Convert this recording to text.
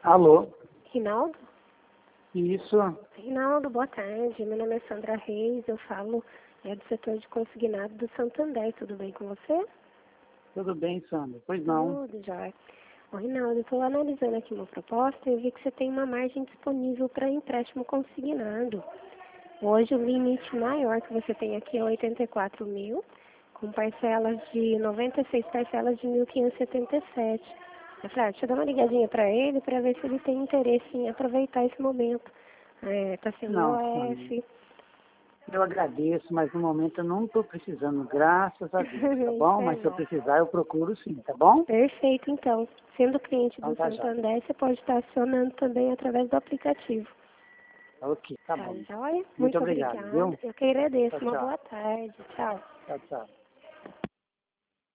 Alô? Rinaldo? Isso. Rinaldo, boa tarde. Meu nome é Sandra Reis, eu falo do setor de consignado do Santander. Tudo bem com você? Tudo bem, Sandra? Pois não. Tudo jóia. Ô, Rinaldo, eu estou analisando aqui uma proposta e eu vi que você tem uma margem disponível para empréstimo consignado. Hoje o limite maior que você tem aqui é 84 mil, com parcelas de 96 parcelas de 1.577. Eu falei, deixa eu dar uma ligadinha para ele para ver se ele tem interesse em aproveitar esse momento. Tá sendo Não, Sandra. OF. Eu agradeço, mas no momento eu não estou precisando, graças a Deus, tá bom? Isso é Mas se eu bom. precisar, eu procuro sim, tá bom? Perfeito, então. Sendo cliente Então do tá já. Santander, você pode estar acionando também através do aplicativo. Ok, tá Tá bom. joia? Muito Muito obrigado, obrigada. viu? Eu que agradeço. Tchau, Uma tchau. boa tarde. Tchau. Tchau, tchau.